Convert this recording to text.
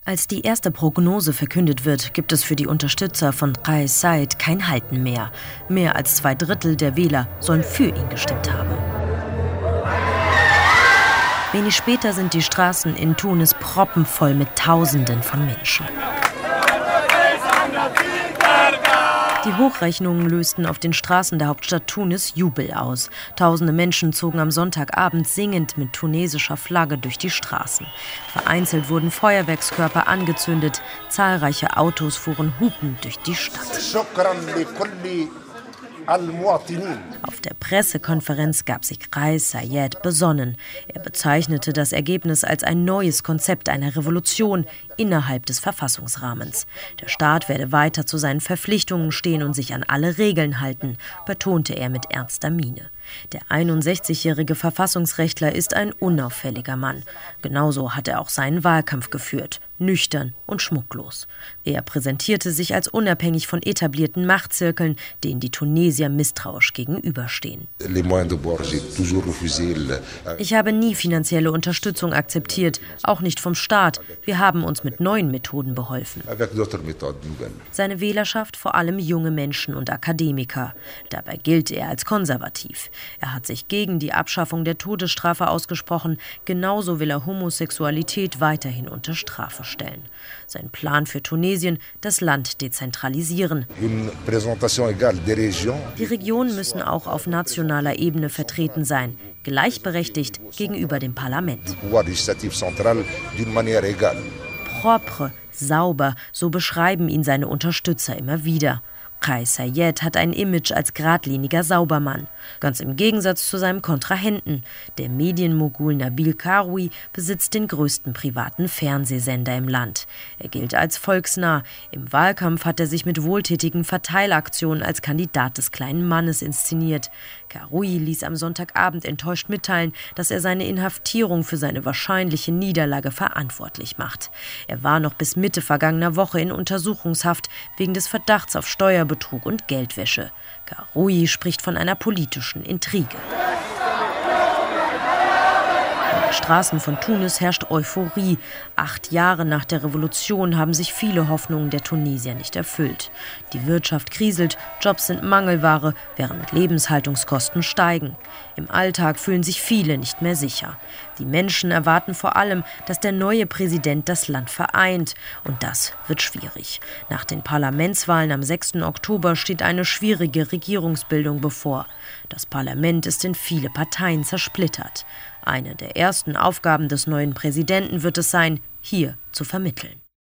Als die erste Prognose verkündet wird, gibt es für die Unterstützer von Kais Saied kein Halten mehr. Mehr als 2/3 der Wähler sollen für ihn gestimmt haben. Wenig später sind die Straßen in Tunis proppenvoll mit Tausenden von Menschen. Die Hochrechnungen lösten auf den Straßen der Hauptstadt Tunis Jubel aus. Tausende Menschen zogen am Sonntagabend singend mit tunesischer Flagge durch die Straßen. Vereinzelt wurden Feuerwerkskörper angezündet. Zahlreiche Autos fuhren hupend durch die Stadt. Auf der Pressekonferenz gab sich Kais Saied besonnen. Er bezeichnete das Ergebnis als ein neues Konzept einer Revolution innerhalb des Verfassungsrahmens. Der Staat werde weiter zu seinen Verpflichtungen stehen und sich an alle Regeln halten, betonte er mit ernster Miene. Der 61-jährige Verfassungsrechtler ist ein unauffälliger Mann. Genauso hat er auch seinen Wahlkampf geführt, nüchtern und schmucklos. Er präsentierte sich als unabhängig von etablierten Machtzirkeln, denen die Tunesier misstrauisch gegenüberstehen. Ich habe nie finanzielle Unterstützung akzeptiert, auch nicht vom Staat. Wir haben uns mit neuen Methoden beholfen. Seine Wählerschaft vor allem junge Menschen und Akademiker. Dabei gilt er als konservativ. Er hat sich gegen die Abschaffung der Todesstrafe ausgesprochen. Genauso will er Homosexualität weiterhin unter Strafe stellen. Sein Plan für Tunesien: das Land dezentralisieren. Die Regionen müssen auch auf nationaler Ebene vertreten sein, gleichberechtigt gegenüber dem Parlament. Propre, sauber, so beschreiben ihn seine Unterstützer immer wieder. Kais Saied hat ein Image als geradliniger Saubermann. Ganz im Gegensatz zu seinem Kontrahenten. Der Medienmogul Nabil Karoui besitzt den größten privaten Fernsehsender im Land. Er gilt als volksnah. Im Wahlkampf hat er sich mit wohltätigen Verteilaktionen als Kandidat des kleinen Mannes inszeniert. Karoui ließ am Sonntagabend enttäuscht mitteilen, dass er seine Inhaftierung für seine wahrscheinliche Niederlage verantwortlich macht. Er war noch bis Mitte vergangener Woche in Untersuchungshaft wegen des Verdachts auf Steuerbetrug und Geldwäsche. Karoui spricht von einer politischen Intrige. In den Straßen von Tunis herrscht Euphorie. 8 Jahre nach der Revolution haben sich viele Hoffnungen der Tunesier nicht erfüllt. Die Wirtschaft kriselt, Jobs sind Mangelware, während Lebenshaltungskosten steigen. Im Alltag fühlen sich viele nicht mehr sicher. Die Menschen erwarten vor allem, dass der neue Präsident das Land vereint. Und das wird schwierig. Nach den Parlamentswahlen am 6. Oktober steht eine schwierige Regierungsbildung bevor. Das Parlament ist in viele Parteien zersplittert. Eine der ersten Aufgaben des neuen Präsidenten wird es sein, hier zu vermitteln.